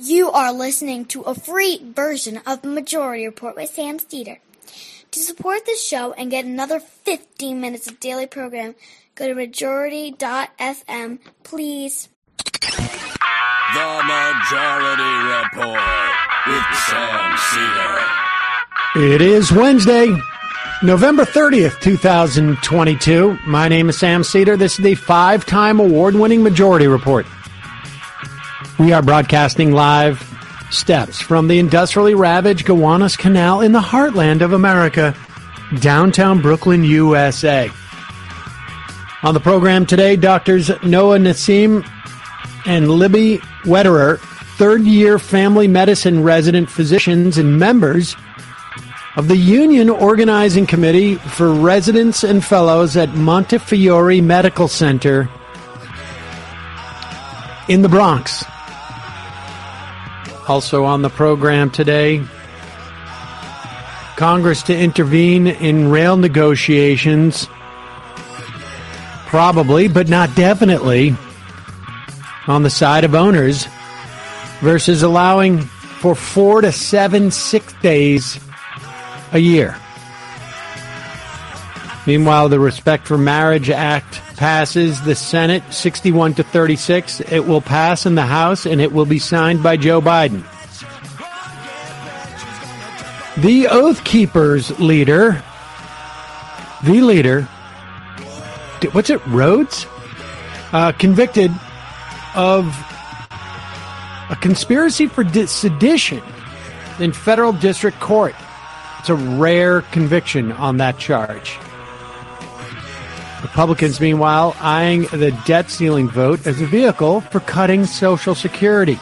You are listening to a free version of Majority Report with Sam Steeder. To support this show and get another 15 minutes of daily program, go to majority.fm, please. The Majority Report with Sam Steeder. It is Wednesday, November 30th, 2022. My name is Sam Steeder. This is the 5-time award-winning Majority Report. We are broadcasting live steps from the industrially ravaged Gowanus Canal in the heartland of America, downtown Brooklyn, USA. On the program today, Doctors Noah Nassim and Libby Wetterer, third-year family medicine resident physicians and members of the Union Organizing Committee for Residents and Fellows at Montefiore Medical Center in the Bronx. Also on the program today, Congress to intervene in rail negotiations, probably, but not definitely, on the side of owners versus allowing for 4 to 7 sick days a year. Meanwhile, the Respect for Marriage Act passes the Senate 61 to 36. It will pass in the House, and it will be signed by Joe Biden. The Oath Keepers leader, what's it, Rhodes? Convicted of a conspiracy for sedition in federal district court. It's a rare conviction on that charge. Republicans, meanwhile, eyeing the debt ceiling vote as a vehicle for cutting Social Security.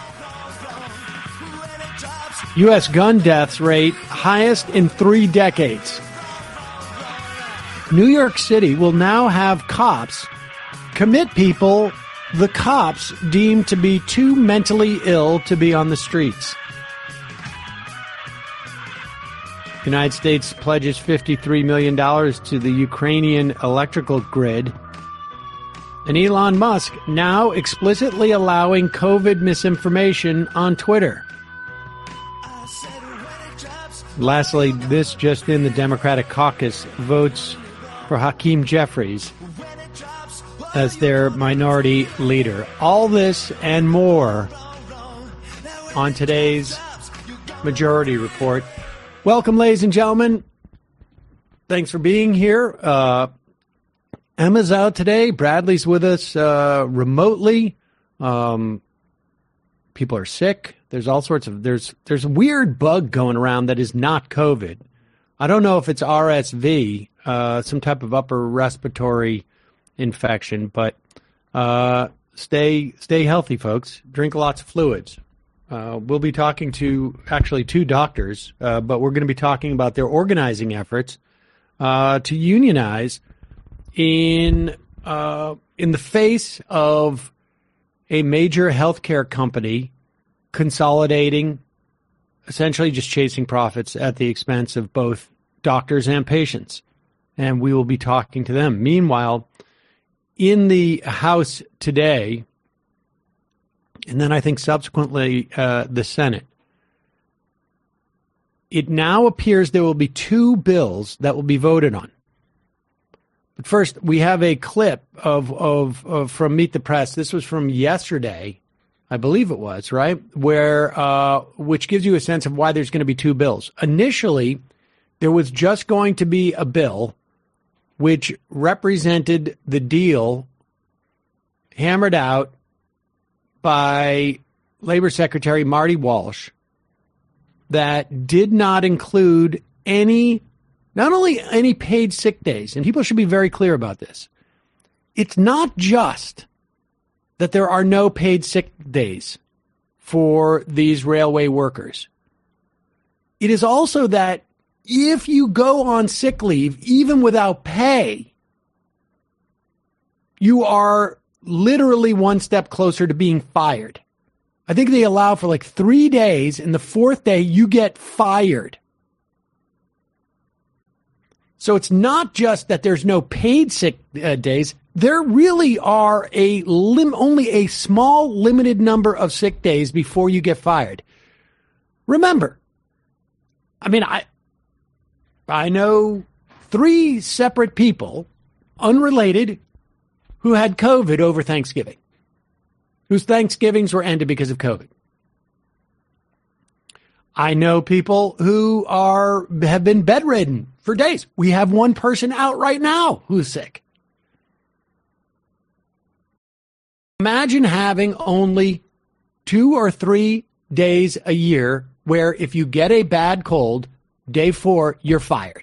U.S. gun deaths rate highest in 3 decades. New York City will now have cops commit people the cops deem to be too mentally ill to be on the streets. The United States pledges $53 million to the Ukrainian electrical grid. And Elon Musk now explicitly allowing COVID misinformation on Twitter. Lastly, this just in, the Democratic caucus votes for Hakeem Jeffries as their minority leader. All this and more on today's Majority Report. Welcome, ladies and gentlemen. Thanks for being here. Emma's out today. Bradley's with us remotely. People are sick. There's all sorts of there's a weird bug going around that is not COVID. I don't know if it's RSV, some type of upper respiratory infection, but stay healthy, folks. Drink lots of fluids. We'll be talking to actually 2 doctors, but we're going to be talking about their organizing efforts to unionize in the face of a major healthcare company consolidating, essentially just chasing profits at the expense of both doctors and patients. And we will be talking to them. Meanwhile, in the House today, and then I think subsequently the Senate, it now appears there will be 2 bills that will be voted on. But first, we have a clip of from Meet the Press. This was from yesterday, I believe it was, right? Where which gives you a sense of why there's going to be 2 bills. Initially, there was just going to be a bill which represented the deal hammered out by Labor Secretary Marty Walsh that did not include not only any paid sick days, and people should be very clear about this. It's not just that there are no paid sick days for these railway workers. It is also that if you go on sick leave, even without pay, you are literally one step closer to being fired. I think they allow for like 3 days, and the 4th day you get fired. So it's not just that there's no paid sick days. there really are only a small limited number of sick days before you get fired. Remember, I mean, I know 3 separate people, unrelated, who had COVID over Thanksgiving, whose Thanksgivings were ended because of COVID. I know people who have been bedridden for days. We have one person out right now who's sick. Imagine having only 2 or 3 days a year where if you get a bad cold, day 4, you're fired.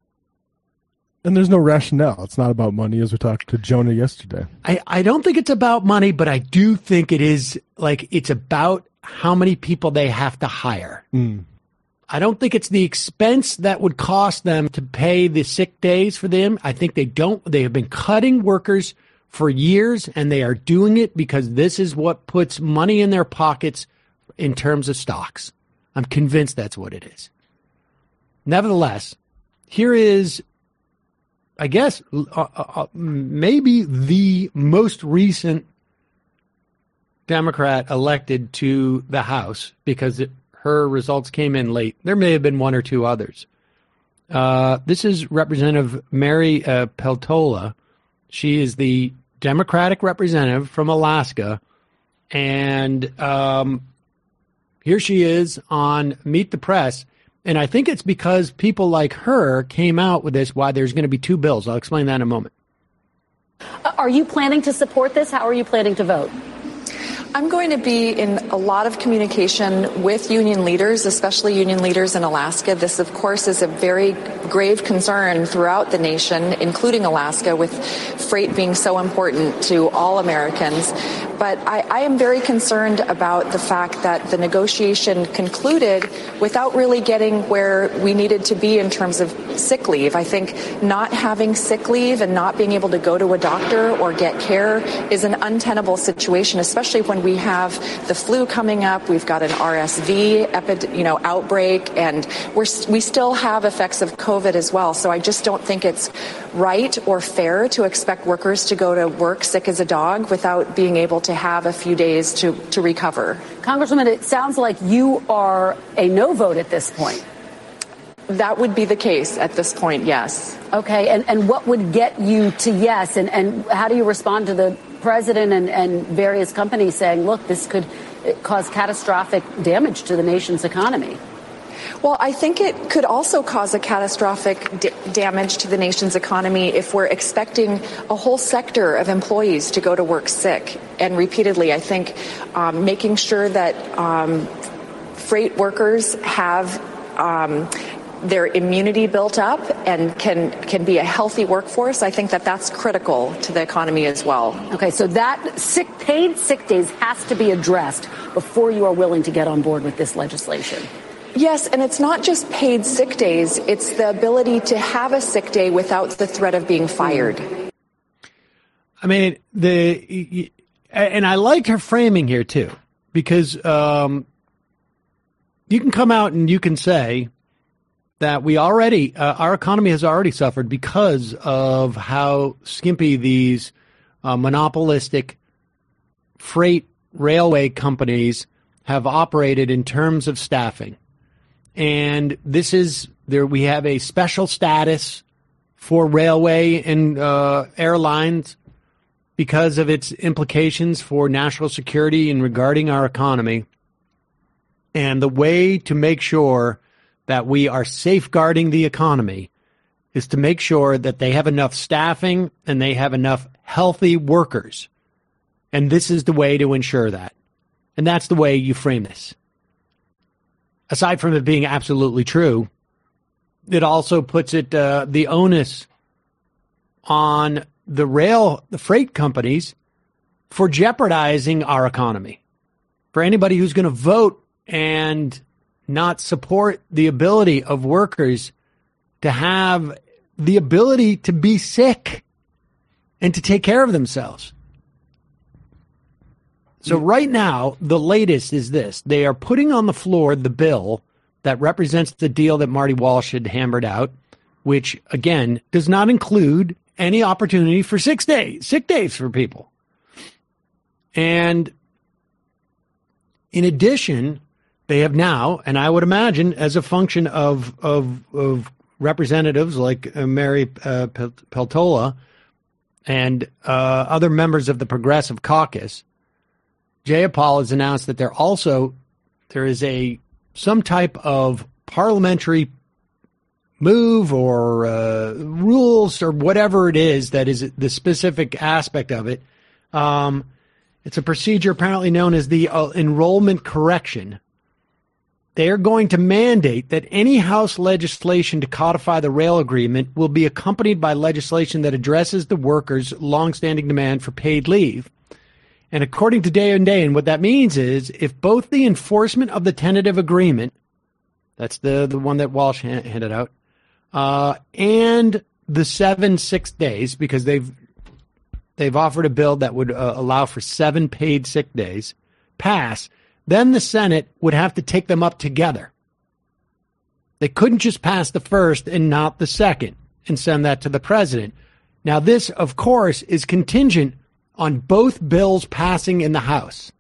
And there's no rationale. It's not about money, as we talked to Jonah yesterday. I don't think it's about money, but I do think it is it's about how many people they have to hire. I don't think it's the expense that would cost them to pay the sick days for them. I think they have been cutting workers for years, and they are doing it because this is what puts money in their pockets in terms of stocks. I'm convinced that's what it is. Nevertheless, here is, I guess, maybe the most recent Democrat elected to the House because her results came in late. There may have been 1 or 2 others. This is Representative Mary Peltola. She is the Democratic representative from Alaska. And here she is on Meet the Press. And I think it's because people like her came out with this, why there's going to be 2 bills. I'll explain that in a moment. Are you planning to support this? How are you planning to vote? I'm going to be in a lot of communication with union leaders, especially union leaders in Alaska. This, of course, is a very grave concern throughout the nation, including Alaska, with freight being so important to all Americans. But I am very concerned about the fact that the negotiation concluded without really getting where we needed to be in terms of sick leave. I think not having sick leave and not being able to go to a doctor or get care is an untenable situation, especially when we have the flu coming up. We've got an RSV outbreak, and we still have effects of COVID as well. So I just don't think it's right or fair to expect workers to go to work sick as a dog without being able to have a few days to recover. Congresswoman, it sounds like you are a no vote at this point. That would be the case at this point, yes. Okay, and what would get you to yes? And how do you respond to the president and various companies saying, look, this could cause catastrophic damage to the nation's economy? Well, I think it could also cause a catastrophic damage to the nation's economy if we're expecting a whole sector of employees to go to work sick. And repeatedly, I think making sure that freight workers have their immunity built up and can be a healthy workforce, I think that's critical to the economy as well. Okay, so that paid sick days has to be addressed before you are willing to get on board with this legislation. Yes, and it's not just paid sick days. It's the ability to have a sick day without the threat of being fired. I mean, and I liked her framing here, too, because you can come out and you can say that our economy has already suffered because of how skimpy these monopolistic freight railway companies have operated in terms of staffing. And we have a special status for railway and airlines because of its implications for national security and regarding our economy. And the way to make sure that we are safeguarding the economy is to make sure that they have enough staffing and they have enough healthy workers. And this is the way to ensure that. And that's the way you frame this. Aside from it being absolutely true, it also puts the onus on the freight companies for jeopardizing our economy. For anybody who's going to vote and not support the ability of workers to have the ability to be sick and to take care of themselves. So right now, the latest is this. They are putting on the floor the bill that represents the deal that Marty Walsh had hammered out, which, again, does not include any opportunity for sick days for people. And in addition, they have now, and I would imagine as a function of representatives like Mary Peltola and other members of the Progressive Caucus, Jayapal has announced that there is some type of parliamentary move or rules or whatever it is that is the specific aspect of it. It's a procedure apparently known as the enrollment correction. They are going to mandate that any House legislation to codify the rail agreement will be accompanied by legislation that addresses the workers' longstanding demand for paid leave. And according to Day and Day, and what that means is if both the enforcement of the tentative agreement, that's the one that Walsh handed out, and the 7 sick days, because they've offered a bill that would allow for 7 paid sick days, pass, then the Senate would have to take them up together. They couldn't just pass the first and not the second and send that to the president. Now, this, of course, is contingent on both bills passing in the House.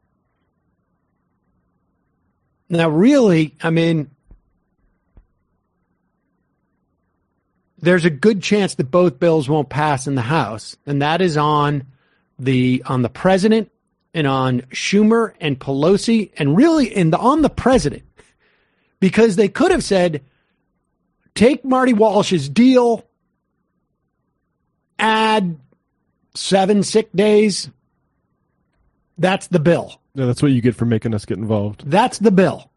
Now, really, I mean, there's a good chance that both bills won't pass in the House, and that is on the president and on Schumer and Pelosi, and really on the president, because they could have said, take Marty Walsh's deal, add 7 sick days. That's the bill. Yeah, that's what you get for making us get involved. That's the bill.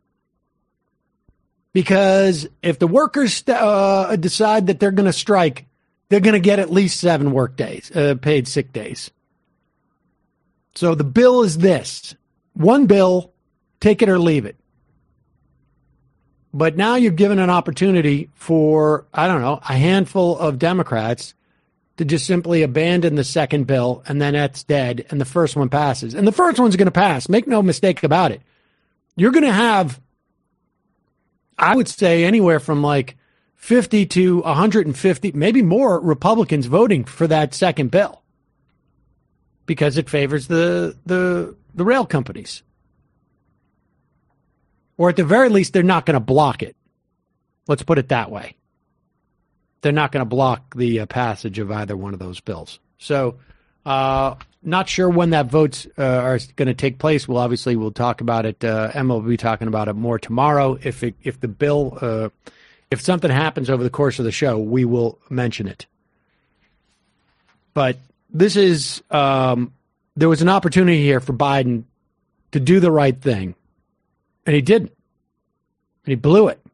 Because if the workers decide that they're going to strike, they're going to get at least 7 work days, paid sick days. So the bill is this. One bill, take it or leave it. But now you're given an opportunity for, I don't know, a handful of Democrats to just simply abandon the second bill, and then that's dead, and the first one passes. And the first one's going to pass. Make no mistake about it. You're going to have, I would say, anywhere from like 50 to 150, maybe more Republicans voting for that second bill because it favors the rail companies. Or at the very least, they're not going to block it. Let's put it that way. They're not going to block the passage of either one of those bills. So, not sure when that votes are going to take place. We'll talk about it. Emma will be talking about it more tomorrow. If the bill, if something happens over the course of the show, we will mention it. But this is, there was an opportunity here for Biden to do the right thing, and he didn't. And he blew it.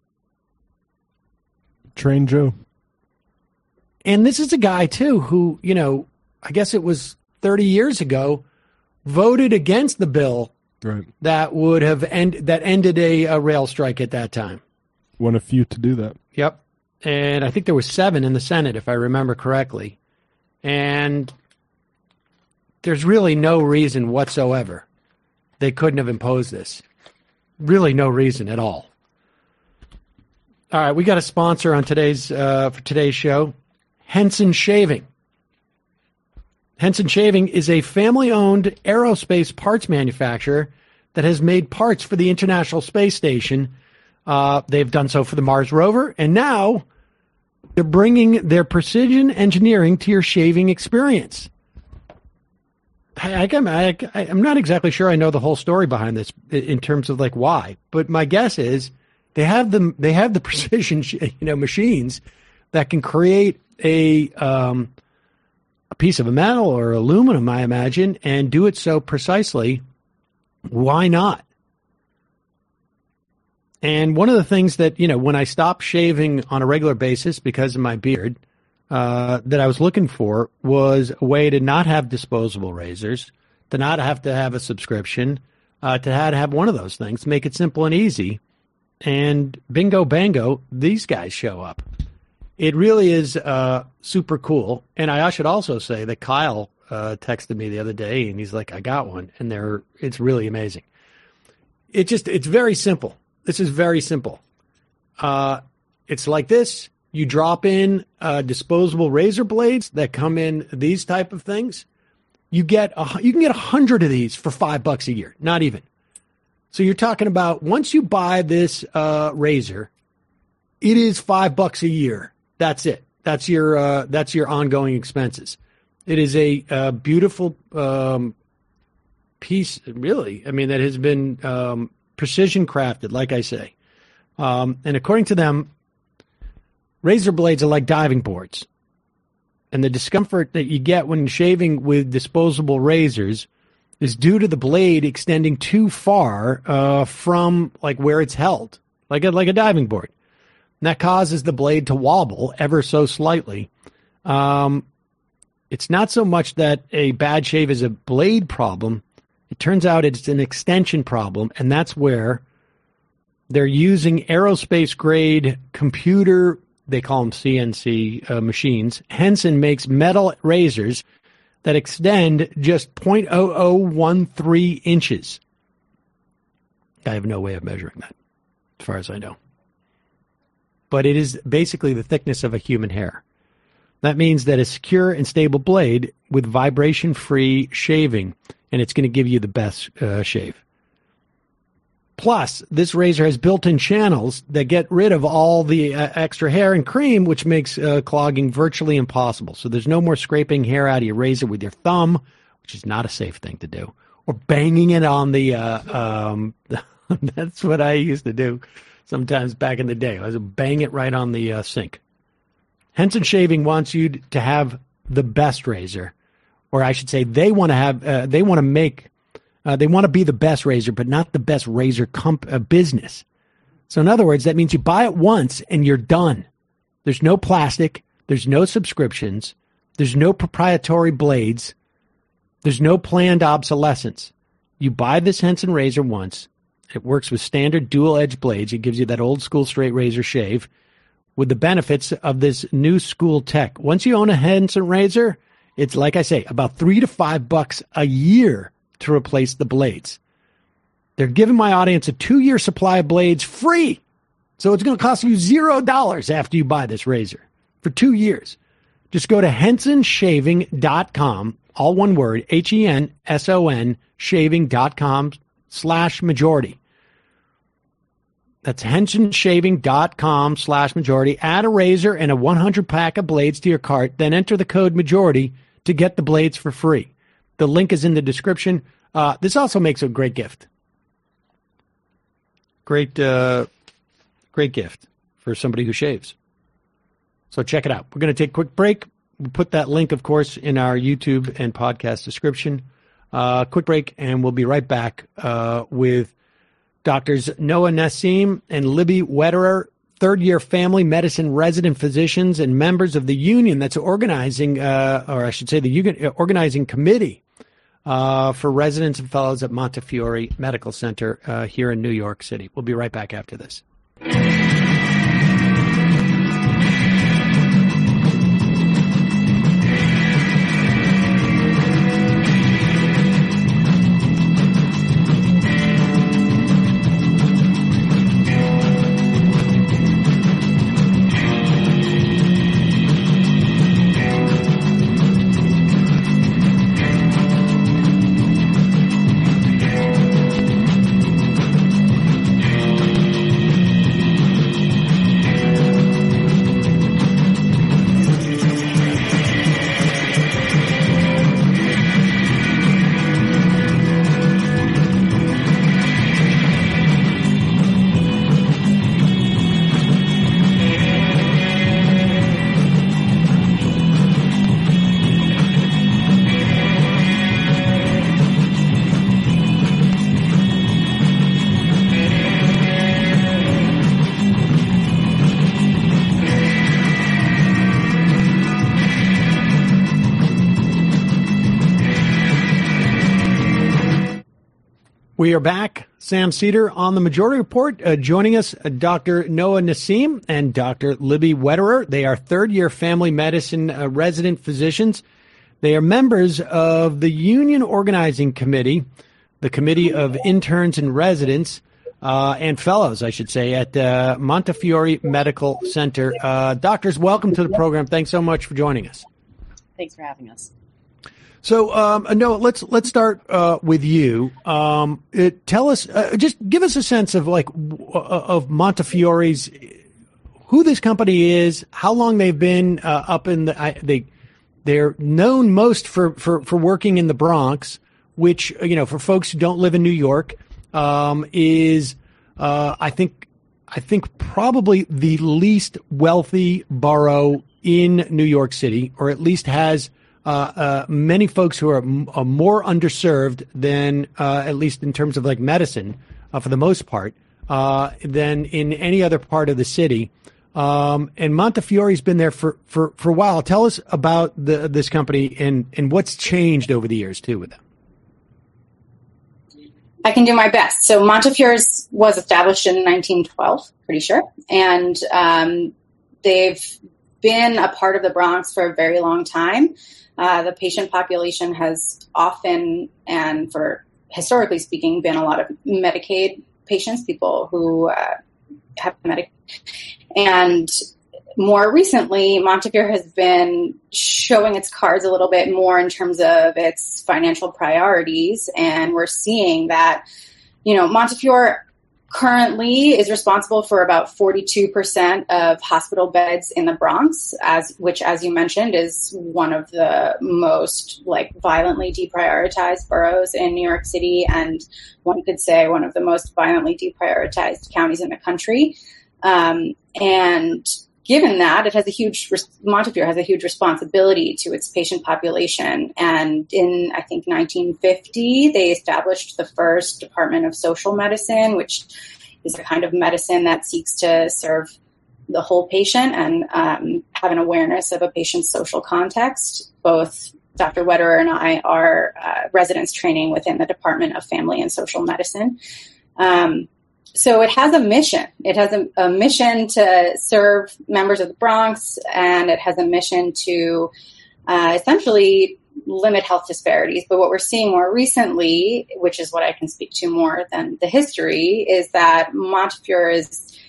Train Joe. And this is a guy, too, who, I guess it was 30 years ago, voted against the bill that would have ended a rail strike at that time. One of few to do that. Yep. And I think there were 7 in the Senate, if I remember correctly. And there's really no reason whatsoever they couldn't have imposed this. Really no reason at all. All right, we got a sponsor on for today's show, Henson Shaving. Henson Shaving is a family-owned aerospace parts manufacturer that has made parts for the International Space Station. They've done so for the Mars rover, and now they're bringing their precision engineering to your shaving experience. I'm not exactly sure I know the whole story behind this in terms of like why, but my guess is they have the precision machines that can create a piece of metal or aluminum, I imagine, and do it so precisely. Why not? And one of the things that, when I stopped shaving on a regular basis because of my beard, that I was looking for was a way to not have disposable razors, to not have to have a subscription, to have one of those things, make it simple and easy. And bingo bango, these guys show up. It really is super cool. And I should also say that Kyle texted me the other day, and he's like, I got one. And it's really amazing. It's very simple. This is very simple. It's like this. you drop in disposable razor blades that come in these type of things. You can get 100 of these for $5 a year, not even. So you're talking about once you buy this razor, it is $5 a year. That's it. That's your ongoing expenses. It is a beautiful piece, really. I mean, that has been precision crafted, like I say. And according to them, razor blades are like diving boards. And the discomfort that you get when shaving with disposable razors is due to the blade extending too far from like where it's held, like a diving board. And that causes the blade to wobble ever so slightly. It's not so much that a bad shave is a blade problem. It turns out it's an extension problem, and that's where they're using aerospace-grade computer, they call them CNC machines. Henson makes metal razors that extend just 0.0013 inches. I have no way of measuring that, as far as I know. But it is basically the thickness of a human hair. That means that a secure and stable blade with vibration-free shaving, and it's going to give you the best shave. Plus, this razor has built-in channels that get rid of all the extra hair and cream, which makes clogging virtually impossible. So there's no more scraping hair out of your razor with your thumb, which is not a safe thing to do, or banging it on the that's what I used to do sometimes back in the day. I would bang it right on the sink. Henson Shaving wants you to have the best razor, or I should say they want to be the best razor, but not the best razor business. So in other words, that means you buy it once and you're done. There's no plastic. There's no subscriptions. There's no proprietary blades. There's no planned obsolescence. You buy this Henson razor once. It works with standard dual-edged blades. It gives you that old-school straight razor shave with the benefits of this new school tech. Once you own a Henson razor, it's, like I say, about $3 to $5 a year to replace the blades. They're giving my audience a 2-year supply of blades free. So it's going to cost you $0 after you buy this razor for 2 years. Just go to hensonshaving.com, all one word, HENSON, shaving.com/majority. That's hensonshaving.com/majority. Add a razor and a 100 pack of blades to your cart, then enter the code majority to get the blades for free. The link is in the description. This also makes a great gift. Great gift for somebody who shaves. So check it out. We're going to take a quick break. We'll put that link, of course, in our YouTube and podcast description. Quick break, and we'll be right back with Doctors Noah Nassim and Libby Wetterer, third-year family medicine resident physicians and members of the union that's organizing, or I should say the organizing committee for residents and fellows at Montefiore Medical Center here in New York City. We'll be right back after this. We are back. Sam Seder on the Majority Report. Joining us, Dr. Noah Nassim and Dr. Libby Wetterer. They are third-year family medicine resident physicians. They are members of the Union Organizing Committee, the Committee of Interns and Residents. and fellows, I should say, at Montefiore Medical Center. Doctors, welcome to the program. Thanks so much for joining us. Thanks for having us. So, Noah, let's start with you. Tell us, just give us a sense of of Montefiore's, who this company is, how long they've been up in they're known most for working in the Bronx, which, for folks who don't live in New York, is I think probably the least wealthy borough in New York City, or at least has many folks who are more underserved than, at least in terms of medicine, for the most part, than in any other part of the city. And Montefiore's been there for a while. Tell us about this company and what's changed over the years too with them. I can do my best. So Montefiore's was established in 1912, pretty sure. And they've been a part of the Bronx for a very long time. The patient population has often, and for historically speaking, been a lot of Medicaid patients, people who have Medicaid. And more recently, Montefiore has been showing its cards a little bit more in terms of its financial priorities. And we're seeing that, Montefiore currently is responsible for about 42% of hospital beds in the Bronx, which, as you mentioned, is one of the most violently deprioritized boroughs in New York City, and one could say one of the most violently deprioritized counties in the country. And given that, Montefiore has a huge responsibility to its patient population. And in, I think, 1950, they established the first Department of Social Medicine, which is a kind of medicine that seeks to serve the whole patient and have an awareness of a patient's social context. Both Dr. Wetterer and I are residents training within the Department of Family and Social Medicine. So it has a mission. It has a mission to serve members of the Bronx, and it has a mission to essentially limit health disparities. But what we're seeing more recently, which is what I can speak to more than the history, is that Montefiore is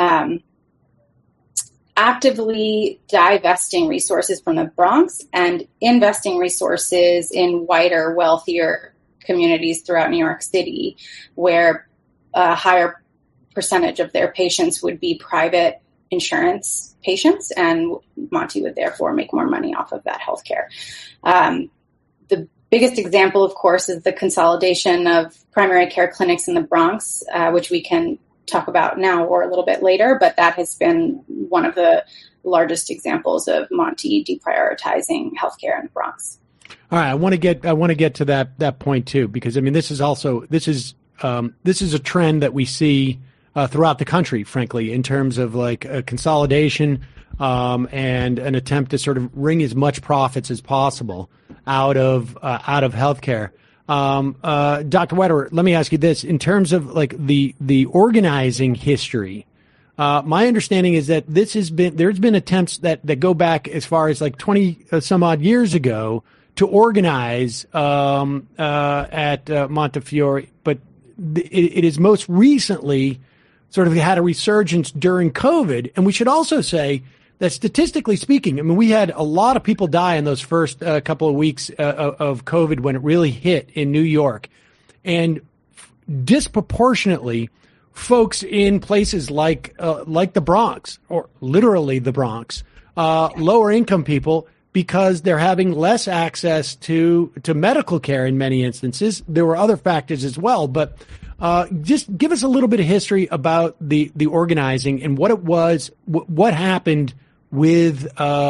actively divesting resources from the Bronx and investing resources in wider, wealthier communities throughout New York City, where a higher percentage of their patients would be private insurance patients, and Monty would therefore make more money off of that healthcare. The biggest example, of course, is the consolidation of primary care clinics in the Bronx, which we can talk about now or a little bit later, but that has been one of the largest examples of Monty deprioritizing healthcare in the Bronx. All right, I want to get to that point too, because this is a trend that we see throughout the country, frankly, in terms of a consolidation and an attempt to sort of wring as much profits as possible out of healthcare. Dr. Wetterer, let me ask you this: in terms of the organizing history, my understanding is that there's been attempts that go back as far as 20 some odd years ago to organize at Montefiore, but it is most recently sort of had a resurgence during COVID. And we should also say that statistically speaking, we had a lot of people die in those first couple of weeks of COVID when it really hit in New York. And disproportionately, folks in places like the Bronx, or literally the Bronx, lower income people, because they're having less access to medical care in many instances. There were other factors as well, but just give us a little bit of history about the organizing and what it was, what happened with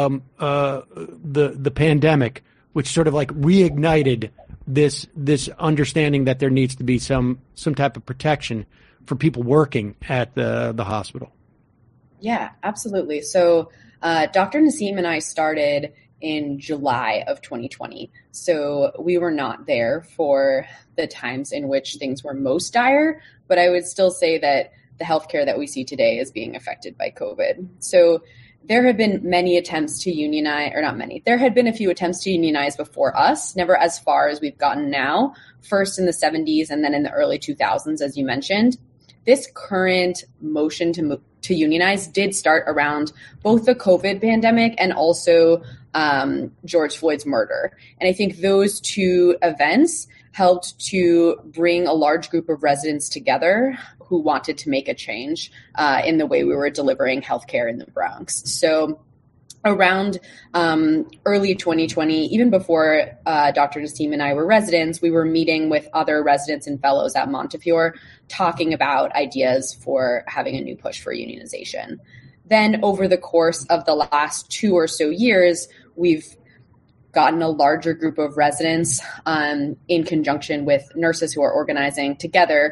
the pandemic, which sort of reignited this understanding that there needs to be some type of protection for people working at the hospital. Yeah, absolutely. So Dr. Naseem and I started in July of 2020. So we were not there for the times in which things were most dire, but I would still say that the healthcare that we see today is being affected by COVID. So there have been many attempts to unionize, or not many, there had been a few attempts to unionize before us, never as far as we've gotten now, first in the 70s and then in the early 2000s, as you mentioned. this current motion to unionize did start around both the COVID pandemic and also George Floyd's murder. And I think those two events helped to bring a large group of residents together who wanted to make a change in the way we were delivering healthcare in the Bronx. So around early 2020, even before Dr. Naseem and I were residents, we were meeting with other residents and fellows at Montefiore, talking about ideas for having a new push for unionization. Then over the course of the last 2 or so years, we've gotten a larger group of residents in conjunction with nurses who are organizing together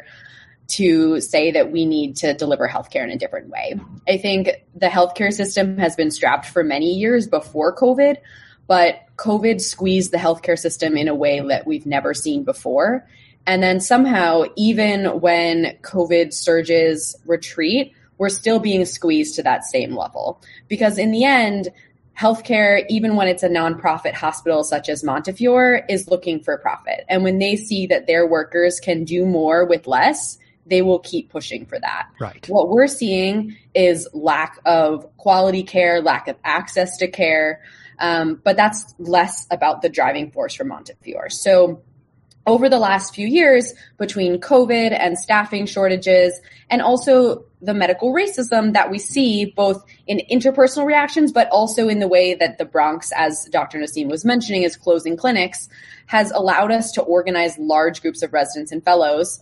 to say that we need to deliver healthcare in a different way. I think the healthcare system has been strapped for many years before COVID, but COVID squeezed the healthcare system in a way that we've never seen before. And then somehow, even when COVID surges retreat, we're still being squeezed to that same level. Because in the end, healthcare, even when it's a nonprofit hospital such as Montefiore, is looking for profit. And when they see that their workers can do more with less, they will keep pushing for that. Right. What we're seeing is lack of quality care, lack of access to care, but that's less about the driving force for Montefiore. So over the last few years, between COVID and staffing shortages, and also the medical racism that we see both in interpersonal reactions, but also in the way that the Bronx, as Dr. Naseem was mentioning, is closing clinics, has allowed us to organize large groups of residents and fellows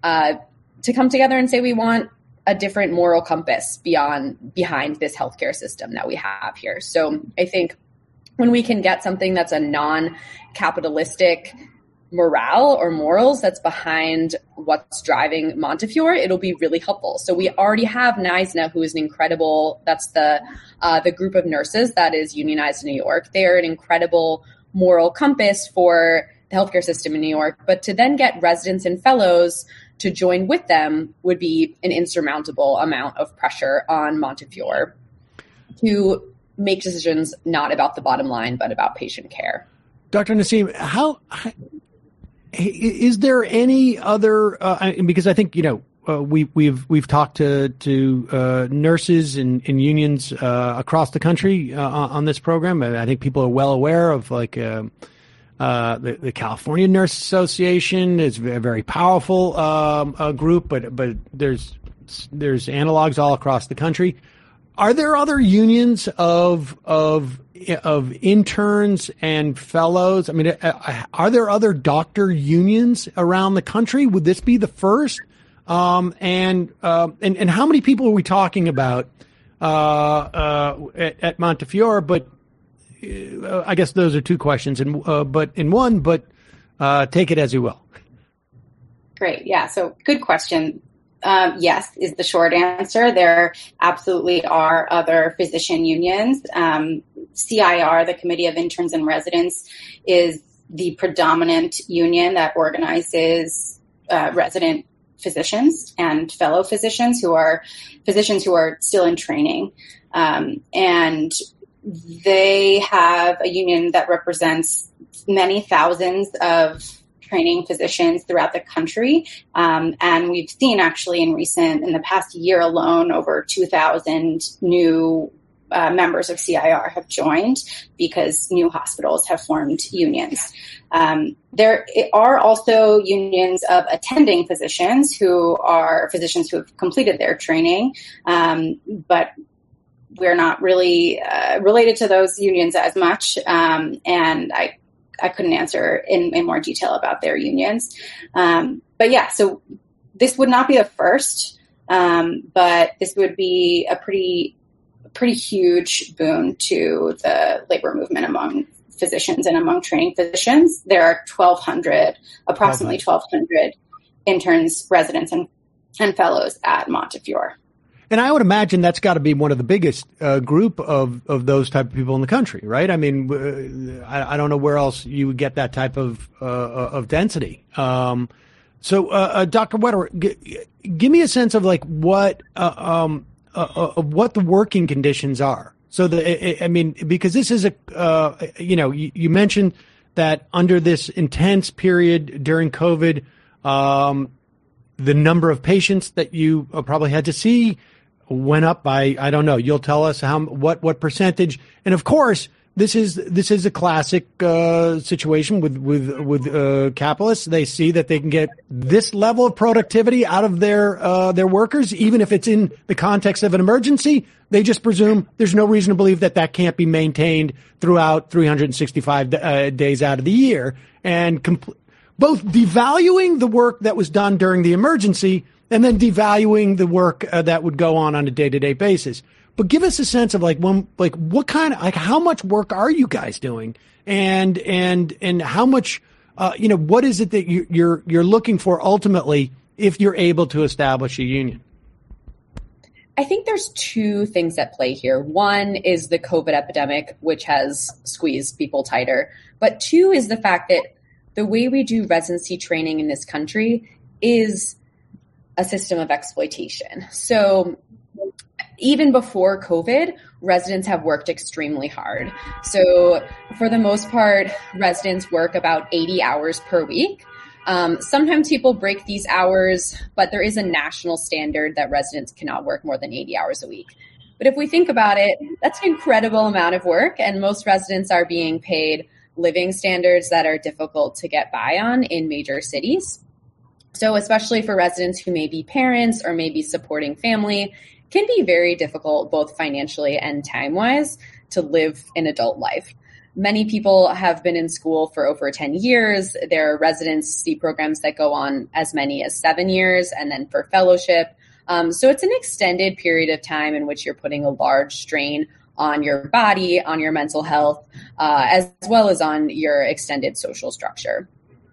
to come together and say we want a different moral compass behind this healthcare system that we have here. So I think when we can get something that's a non-capitalistic morale or morals that's behind what's driving Montefiore, it'll be really helpful. So we already have NYSNA, who is an incredible, that's the group of nurses that is unionized in New York. They are an incredible moral compass for the healthcare system in New York. But to then get residents and fellows to join with them would be an insurmountable amount of pressure on Montefiore to make decisions not about the bottom line, but about patient care. Dr. Naseem, how is there any other? Because I think we've talked to nurses and unions across the country on this program. I think people are well aware of the California Nurse Association is a very powerful group, but there's analogs all across the country. Are there other unions of interns and fellows? I mean, are there other doctor unions around the country? Would this be the first? And how many people are we talking about at Montefiore? But I guess those are two questions, but take it as you will. Great. Yeah. So good question. Yes, is the short answer. There absolutely are other physician unions. CIR, the Committee of Interns and Residents, is the predominant union that organizes resident physicians and fellow physicians who are still in training. And they have a union that represents many thousands of training physicians throughout the country. And we've seen actually in the past year alone, over 2,000 new members of CIR have joined because new hospitals have formed unions. There are also unions of attending physicians who are physicians who have completed their training, but we're not really related to those unions as much. And I couldn't answer in more detail about their unions. But yeah, so this would not be the first, but this would be a pretty huge boon to the labor movement among physicians and among training physicians. There are approximately 1,200 interns, residents, and fellows at Montefiore. And I would imagine that's got to be one of the biggest group of those type of people in the country, right? I mean, I don't know where else you would get that type of density. So, Dr. Wetter, give me a sense of like what the working conditions are. So because this is you mentioned that under this intense period during COVID, the number of patients that you probably had to see went up by, I don't know, you'll tell us what percentage. And of course, this is a classic situation with capitalists. They see that they can get this level of productivity out of their workers, even if it's in the context of an emergency. They just presume there's no reason to believe that can't be maintained throughout 365 days out of the year, and both devaluing the work that was done during the emergency and then devaluing the work that would go on a day-to-day basis. But give us a sense of what kind of, how much work are you guys doing, and how much, what is it that you're looking for ultimately if you're able to establish a union? I think there's two things at play here. One is the COVID epidemic, which has squeezed people tighter. But two is the fact that the way we do residency training in this country is a system of exploitation. So even before COVID, residents have worked extremely hard. So for the most part, residents work about 80 hours per week. Sometimes people break these hours, but there is a national standard that residents cannot work more than 80 hours a week. But if we think about it, that's an incredible amount of work, and most residents are being paid living standards that are difficult to get by on in major cities. So especially for residents who may be parents or may be supporting family, can be very difficult both financially and time-wise to live an adult life. Many people have been in school for over 10 years. There are residency programs that go on as many as 7 years, and then for fellowship. So it's an extended period of time in which you're putting a large strain on your body, on your mental health, as well as on your extended social structure.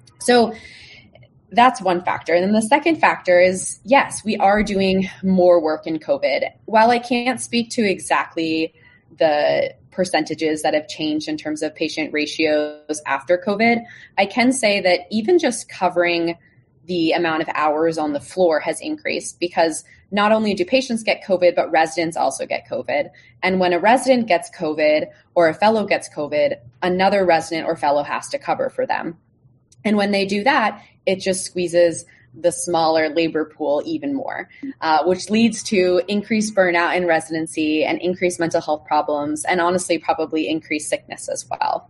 So that's one factor. And then the second factor is, yes, we are doing more work in COVID. While I can't speak to exactly the percentages that have changed in terms of patient ratios after COVID, I can say that even just covering the amount of hours on the floor has increased, because not only do patients get COVID, but residents also get COVID. And when a resident gets COVID or a fellow gets COVID, another resident or fellow has to cover for them. And when they do that, it just squeezes the smaller labor pool even more, which leads to increased burnout in residency and increased mental health problems, and honestly, probably increased sickness as well.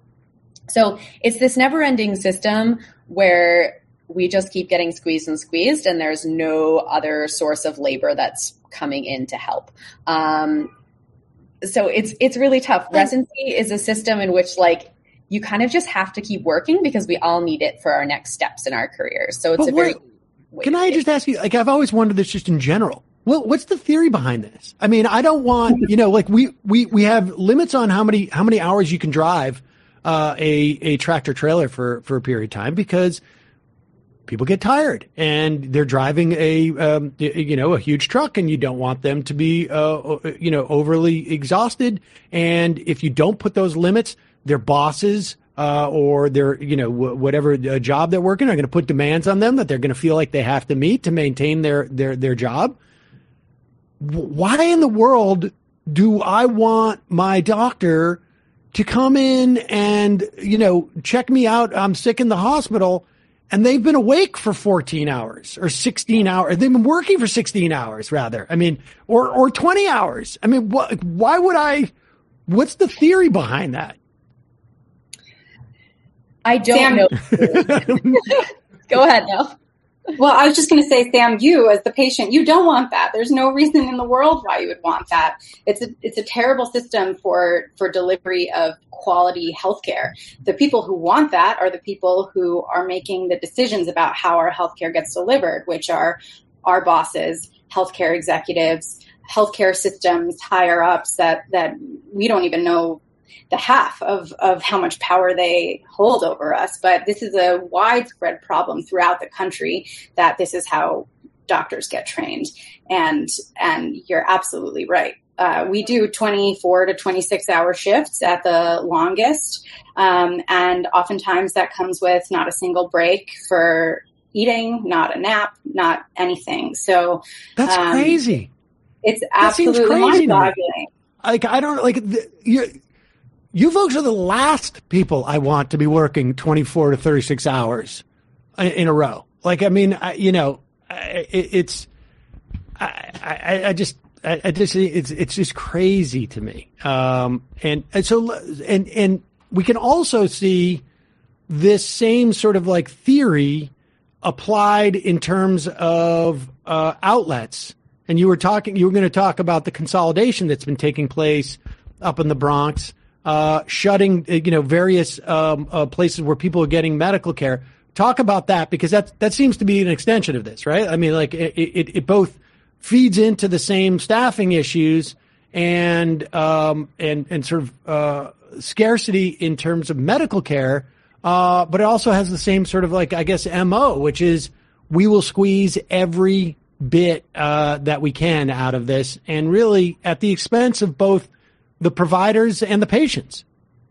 So it's this never-ending system where we just keep getting squeezed and squeezed, and there's no other source of labor that's coming in to help. So it's really tough. Residency is a system in which, you kind of just have to keep working because we all need it for our next steps in our careers. So it's Can I just ask you, I've always wondered this just in general. Well, what's the theory behind this? I mean, I don't want, we have limits on how many hours you can drive a tractor trailer for a period of time, because people get tired and they're driving a huge truck, and you don't want them to be, overly exhausted. And if you don't put those limits, their bosses, or their, whatever job they're working, are going to put demands on them that they're going to feel like they have to meet to maintain their job. Why in the world do I want my doctor to come in and, check me out? I'm sick in the hospital, and they've been awake for 14 hours or 16 hours. They've been working for 16 hours rather. I mean, or 20 hours. I mean, why would what's the theory behind that? I don't know. Go ahead now. Well, I was just going to say, Sam, you as the patient, you don't want that. There's no reason in the world why you would want that. It's a terrible system for delivery of quality healthcare. The people who want that are the people who are making the decisions about how our healthcare gets delivered, which are our bosses, healthcare executives, healthcare systems, higher ups that we don't even know the half of how much power they hold over us. But this is a widespread problem throughout the country, that this is how doctors get trained. And you're absolutely right. We do 24 to 26 hour shifts at the longest. And oftentimes that comes with not a single break for eating, not a nap, not anything. So that's crazy. It's absolutely mind-boggling. I don't you folks are the last people I want to be working 24 to 36 hours in a row. it's just crazy to me. And we can also see this same sort of like theory applied in terms of outlets. And you were going to talk about the consolidation that's been taking place up in the Bronx, shutting, various places where people are getting medical care. Talk about that, because that seems to be an extension of this, right? I mean, like it both feeds into the same staffing issues and sort of scarcity in terms of medical care, but it also has the same sort of like, I guess, MO, which is we will squeeze every bit that we can out of this, and really at the expense of both the providers and the patients.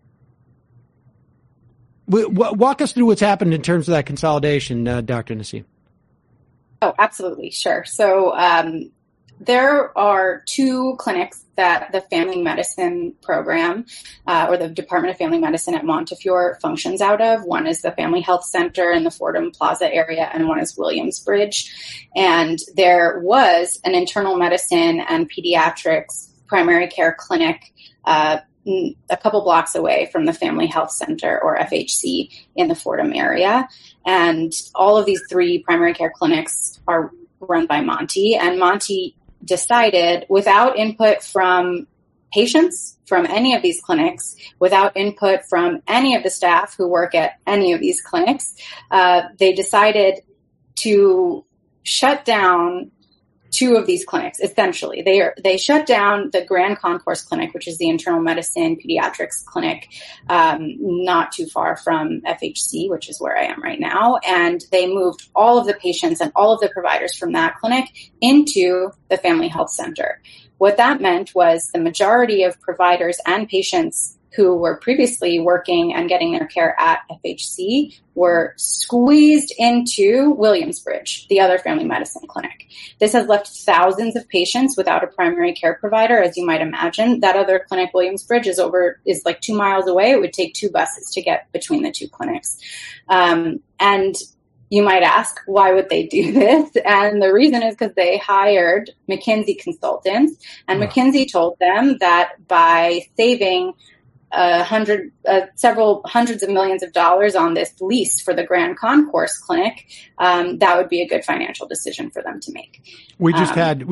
Walk us through what's happened in terms of that consolidation, Dr. Naseem. Oh, absolutely. Sure. So there are two clinics that the family medicine program or the Department of Family Medicine at Montefiore functions out of. One is the Family Health Center in the Fordham Plaza area, and one is Williamsbridge. And there was an internal medicine and pediatrics primary care clinic a couple blocks away from the Family Health Center, or FHC, in the Fordham area. And all of these three primary care clinics are run by Monty. And Monty decided, without input from patients from any of these clinics, without input from any of the staff who work at any of these clinics, they decided to shut down two of these clinics. Essentially, they shut down the Grand Concourse Clinic, which is the internal medicine pediatrics clinic, not too far from FHC, which is where I am right now. And they moved all of the patients and all of the providers from that clinic into the Family Health Center. What that meant was the majority of providers and patients who were previously working and getting their care at FHC were squeezed into Williamsbridge, the other family medicine clinic. This has left thousands of patients without a primary care provider, as you might imagine. That other clinic, Williamsbridge, is like 2 miles away. It would take 2 buses to get between the two clinics. And you might ask, why would they do this? And the reason is because they hired McKinsey consultants, and McKinsey told them that by saving several hundreds of millions of dollars on this lease for the Grand Concourse Clinic, that would be a good financial decision for them to make. We just had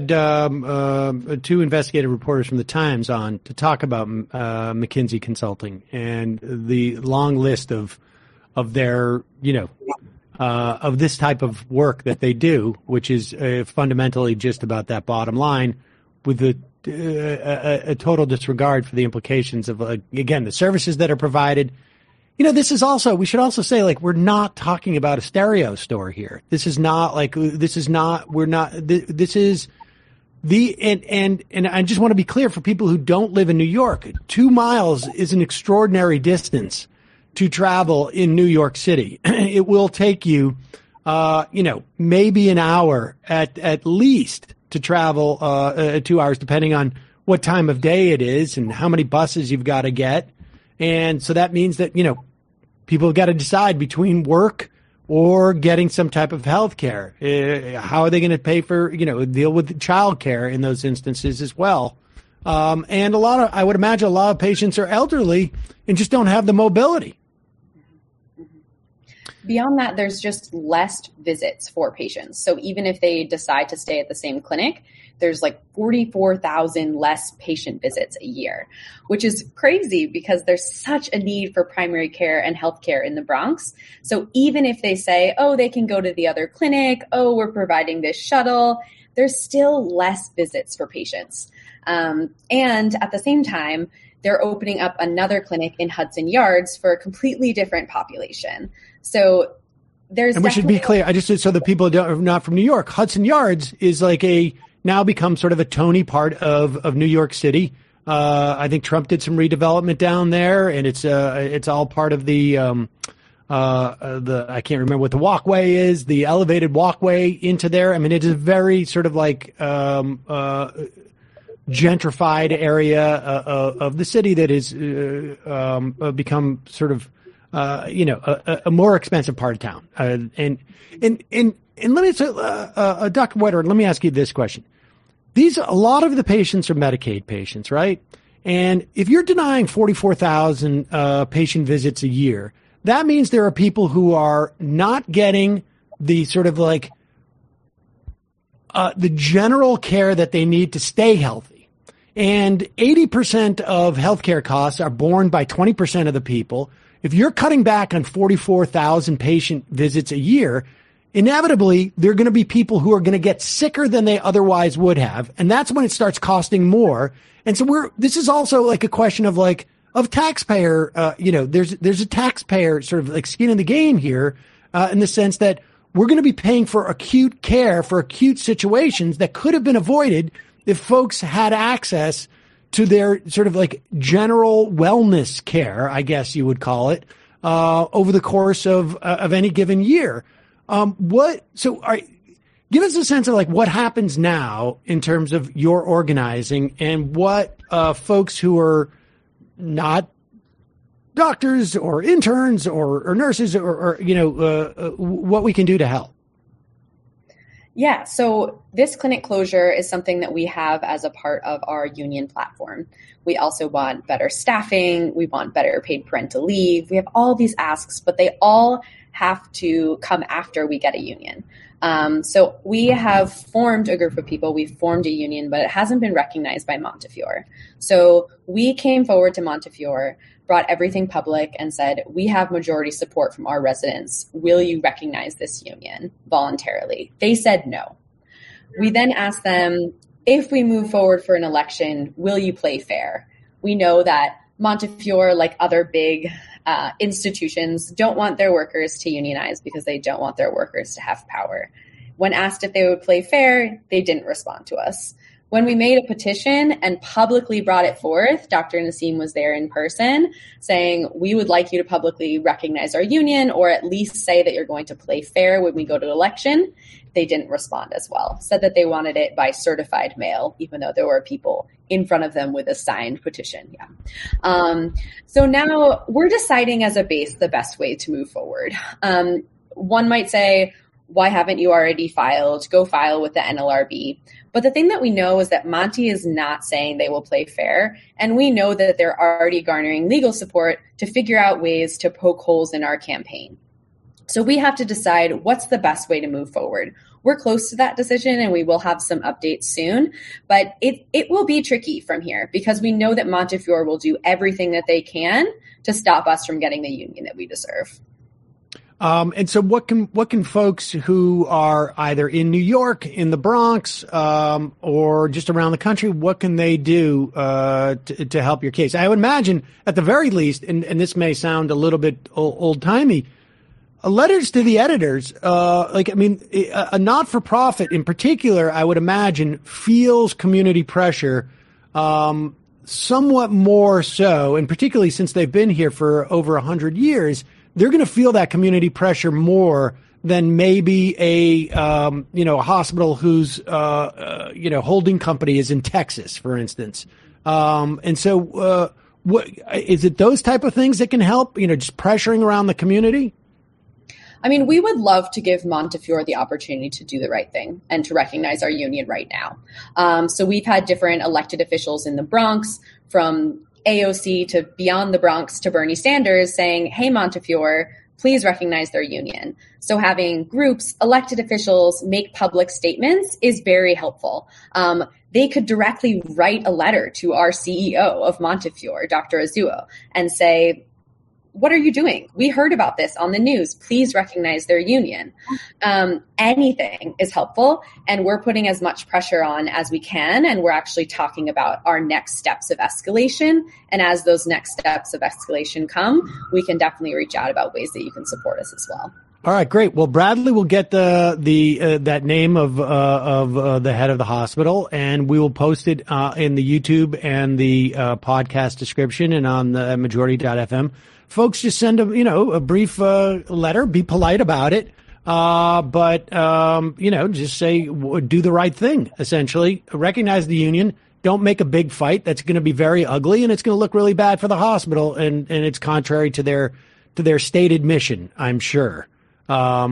2 investigative reporters from the Times on to talk about McKinsey Consulting and the long list of their, of this type of work that they do, which is fundamentally just about that bottom line, with a total disregard for the implications of, again, the services that are provided. This is also, we should also say, like, we're not talking about a stereo store here. This is not like, this is not, we're not, this is and I just want to be clear for people who don't live in New York, 2 miles is an extraordinary distance to travel in New York City. It will take you, maybe an hour at least to travel 2 hours, depending on what time of day it is and how many buses you've got to get. And so that means that, people have got to decide between work or getting some type of health care. How are they going to pay for, deal with child care in those instances as well? And I would imagine a lot of patients are elderly and just don't have the mobility. Beyond that, there's just less visits for patients. So even if they decide to stay at the same clinic, there's like 44,000 less patient visits a year, which is crazy because there's such a need for primary care and healthcare in the Bronx. So even if they say, oh, they can go to the other clinic, oh, we're providing this shuttle, there's still less visits for patients. And at the same time, they're opening up another clinic in Hudson Yards for a completely different population. So there's, and we should be clear, I just so the people who are not from New York, Hudson Yards is like now become sort of a Tony part of New York City. I think Trump did some redevelopment down there, and it's all part of the I can't remember what the walkway is, the elevated walkway into there. I mean, it is very sort of like gentrified area of the city that is become sort of a more expensive part of town, and and let me say, Dr. Whiter, let me ask you this question. A lot of the patients are Medicaid patients, right? And if you're denying 44,000 patient visits a year, that means there are people who are not getting the sort of like the general care that they need to stay healthy. And 80% of healthcare costs are borne by 20% of the people. If you're cutting back on 44,000 patient visits a year, inevitably there are going to be people who are going to get sicker than they otherwise would have. And that's when it starts costing more. And so this is also like a question of taxpayer, there's a taxpayer sort of like skin in the game here, in the sense that we're going to be paying for acute care for acute situations that could have been avoided if folks had access to their sort of like general wellness care, I guess you would call it, over the course of any given year. Give us a sense of like what happens now in terms of your organizing and what folks who are not doctors or interns or nurses or what we can do to help. Yeah, so this clinic closure is something that we have as a part of our union platform. We also want better staffing. We want better paid parental leave. We have all these asks, but they all have to come after we get a union. So we have formed a group of people. We've formed a union, but it hasn't been recognized by Montefiore. So we came forward to Montefiore, brought everything public and said, we have majority support from our residents. Will you recognize this union voluntarily? They said no. We then asked them, if we move forward for an election, will you play fair? We know that Montefiore, like other big institutions, don't want their workers to unionize because they don't want their workers to have power. When asked if they would play fair, they didn't respond to us. When we made a petition and publicly brought it forth, Dr. Naseem was there in person saying, we would like you to publicly recognize our union or at least say that you're going to play fair when we go to election. They didn't respond as well. Said that they wanted it by certified mail, even though there were people in front of them with a signed petition. Yeah. So now we're deciding as a base the best way to move forward. One might say, why haven't you already filed? Go file with the NLRB. But the thing that we know is that Monty is not saying they will play fair. And we know that they're already garnering legal support to figure out ways to poke holes in our campaign. So we have to decide what's the best way to move forward. We're close to that decision and we will have some updates soon, but it will be tricky from here because we know that Montefiore will do everything that they can to stop us from getting the union that we deserve. And so what can folks who are either in New York, in the Bronx, or just around the country, what can they do to help your case? I would imagine at the very least, and this may sound a little bit old-timey, letters to the editors, a not-for-profit in particular, I would imagine, feels community pressure somewhat more so, and particularly since they've been here for over 100 years, they're going to feel that community pressure more than maybe a hospital whose, holding company is in Texas, for instance. And so what is it those type of things that can help, just pressuring around the community? I mean, we would love to give Montefiore the opportunity to do the right thing and to recognize our union right now. So we've had different elected officials in the Bronx, from AOC to beyond the Bronx to Bernie Sanders, saying, hey, Montefiore, please recognize their union. So having groups, elected officials make public statements is very helpful. They could directly write a letter to our CEO of Montefiore, Dr. Azuo, and say, what are you doing? We heard about this on the news. Please recognize their union. Anything is helpful, and we're putting as much pressure on as we can, and we're actually talking about our next steps of escalation. And as those next steps of escalation come, we can definitely reach out about ways that you can support us as well. All right, great. Well, Bradley will get that name of the head of the hospital, and we will post it in the YouTube and the podcast description and on the majority.fm. Folks, just send a brief letter. Be polite about it, but just say do the right thing. Essentially, recognize the union. Don't make a big fight. That's going to be very ugly, and it's going to look really bad for the hospital. And it's contrary to their stated mission, I'm sure.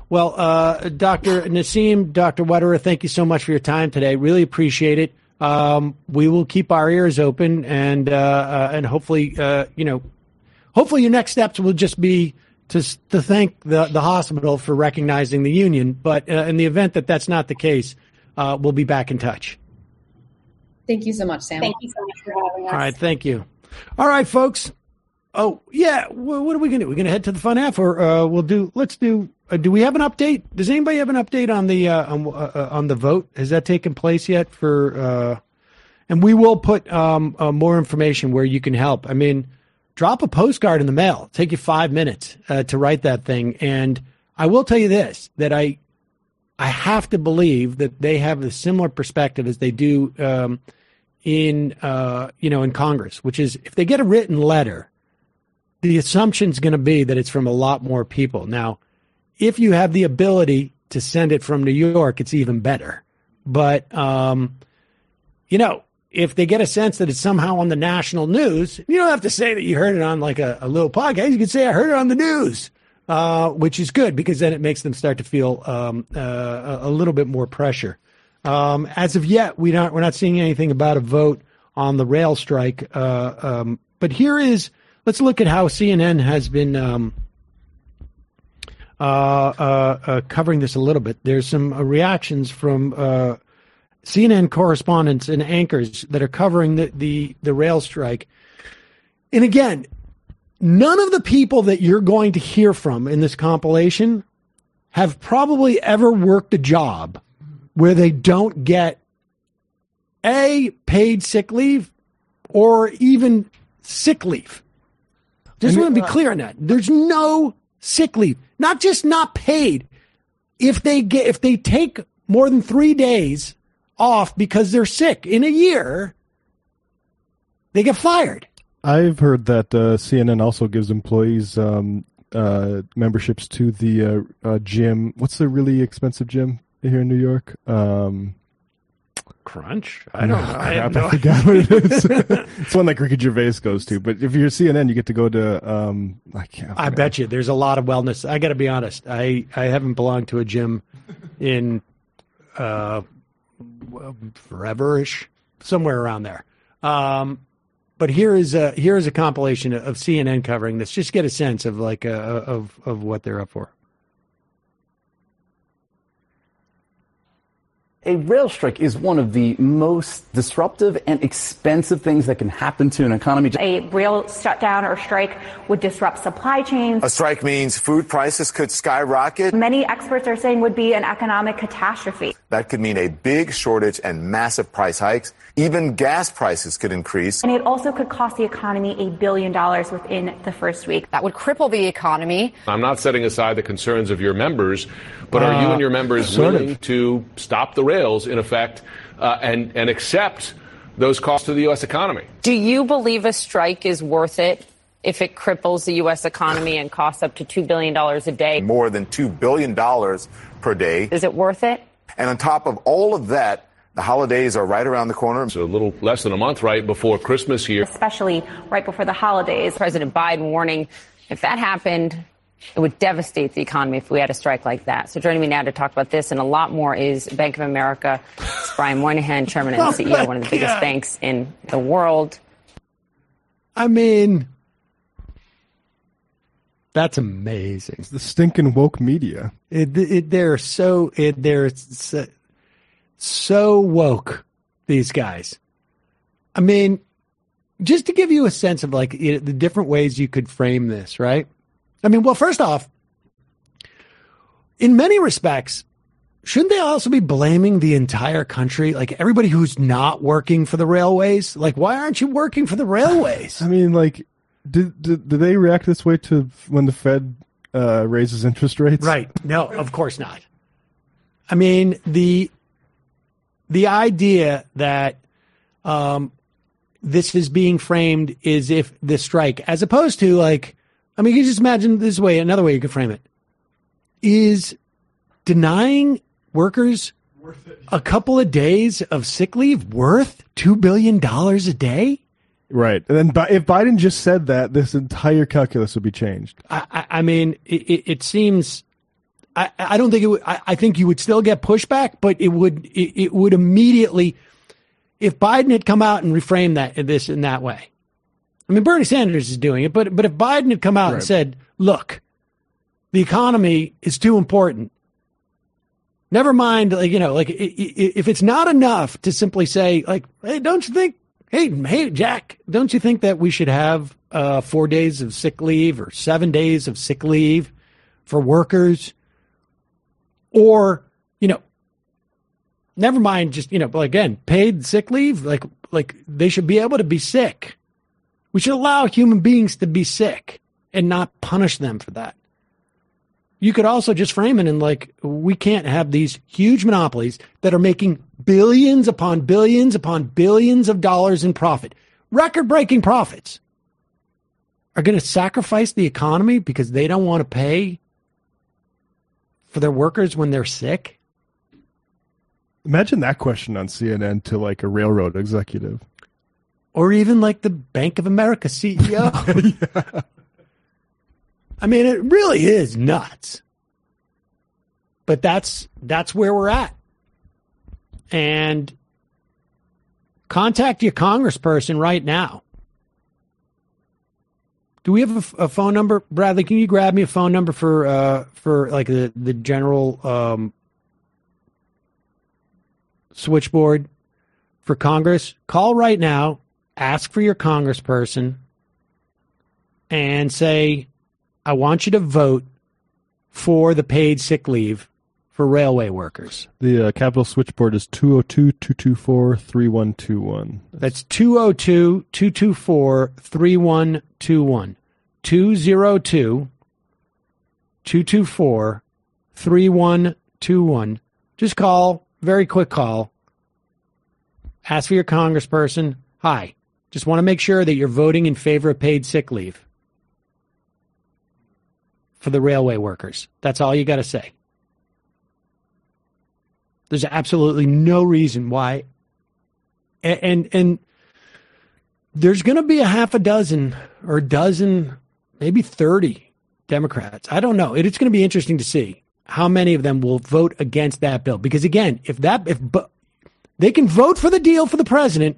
Well, Dr. Naseem, Dr. Wetterer, thank you so much for your time today. Really appreciate it. We will keep our ears open, and hopefully, hopefully your next steps will just be to thank the hospital for recognizing the union. But in the event that that's not the case, we'll be back in touch. Thank you so much, Sam. Thank you so much for having us. All right, thank you. All right, folks. Oh, yeah. What are we going to do? We're going to head to the fun half, or let's do we have an update? Does anybody have an update on the vote? Has that taken place yet and we will put more information where you can help. I mean, drop a postcard in the mail. It'll take you 5 minutes to write that thing. And I will tell you this, that I have to believe that they have a similar perspective as they do in Congress, which is if they get a written letter, the assumption is going to be that it's from a lot more people. Now, if you have the ability to send it from New York, it's even better. But, if they get a sense that it's somehow on the national news, you don't have to say that you heard it on like a little podcast. You can say, I heard it on the news, which is good because then it makes them start to feel a little bit more pressure. As of yet, we're not seeing anything about a vote on the rail strike. But let's look at how CNN has been covering this a little bit. There's some reactions from CNN correspondents and anchors that are covering the rail strike. And again, none of the people that you're going to hear from in this compilation have probably ever worked a job where they don't get paid sick leave or even sick leave. Just want to be clear on that. There's no sick leave, not just not paid. If they take more than 3 days off because they're sick in a year, they get fired. I've heard that CNN also gives employees memberships to the gym. What's the really expensive gym here in New York? Crunch? I don't know. I forgot what it is. It's one like Ricky Gervais goes to. But if you're CNN, you get to go to. I bet you there's a lot of wellness. I got to be honest. I haven't belonged to a gym in forever-ish, somewhere around there. But here is a compilation of CNN covering this. Just get a sense of of what they're up for. A rail strike is one of the most disruptive and expensive things that can happen to an economy. A rail shutdown or strike would disrupt supply chains. A strike means food prices could skyrocket. Many experts are saying would be an economic catastrophe. That could mean a big shortage and massive price hikes. Even gas prices could increase. And it also could cost the economy $1 billion within the first week. That would cripple the economy. I'm not setting aside the concerns of your members, but are you and your members willing to stop the rails, in effect, and accept those costs to the U.S. economy? Do you believe a strike is worth it if it cripples the U.S. economy and costs up to $2 billion a day? More than $2 billion per day. Is it worth it? And on top of all of that, the holidays are right around the corner. It's a little less than a month right before Christmas here. Especially right before the holidays. President Biden warning if that happened, it would devastate the economy if we had a strike like that. So joining me now to talk about this and a lot more is Bank of America. It's Brian Moynihan, chairman and CEO, one of the biggest banks in the world. I mean, that's amazing. It's the stinking woke media. They're so woke, these guys. I mean, just to give you a sense of the different ways you could frame this, right? I mean, well, first off, in many respects, shouldn't they also be blaming the entire country? Like everybody who's not working for the railways? Like, why aren't you working for the railways? I mean, did they react this way to when the Fed raises interest rates? Right. No, of course not. I mean, the idea that this is being framed as if the strike, as opposed to I mean, you just imagine this way, another way you could frame it, is denying workers a couple of days of sick leave worth $2 billion a day? Right. And then if Biden just said that, this entire calculus would be changed. I mean, it seems I don't think it would. I think you would still get pushback, but it would immediately, if Biden had come out and reframed this in that way. I mean, Bernie Sanders is doing it, but if Biden had come out and said, look, the economy is too important. Never mind, if it's not enough to simply say, like, hey, don't you think, hey, Jack, don't you think that we should have 4 days of sick leave or 7 days of sick leave for workers? Or, never mind just, again, paid sick leave, like they should be able to be sick. We should allow human beings to be sick and not punish them for that. You could also just frame it in we can't have these huge monopolies that are making billions upon billions upon billions of dollars in profit, record-breaking profits, are going to sacrifice the economy because they don't want to pay for their workers when they're sick. Imagine that question on CNN to a railroad executive. Or even the Bank of America CEO. Yeah. I mean, it really is nuts. But that's where we're at. And contact your congressperson right now. Do we have a phone number? Bradley, can you grab me a phone number for the general switchboard for Congress? Call right now, ask for your congressperson, and say, I want you to vote for the paid sick leave for railway workers. The Capitol switchboard is 202-224-3121. That's 202-224-3121. 202-224-3121. Just call, very quick call. Ask for your congressperson. Hi, just want to make sure that you're voting in favor of paid sick leave for the railway workers. That's all you got to say. There's absolutely no reason why. And there's going to be a half a dozen or a dozen, maybe 30 Democrats. I don't know. It's going to be interesting to see how many of them will vote against that bill. Because again, if they can vote for the deal for the president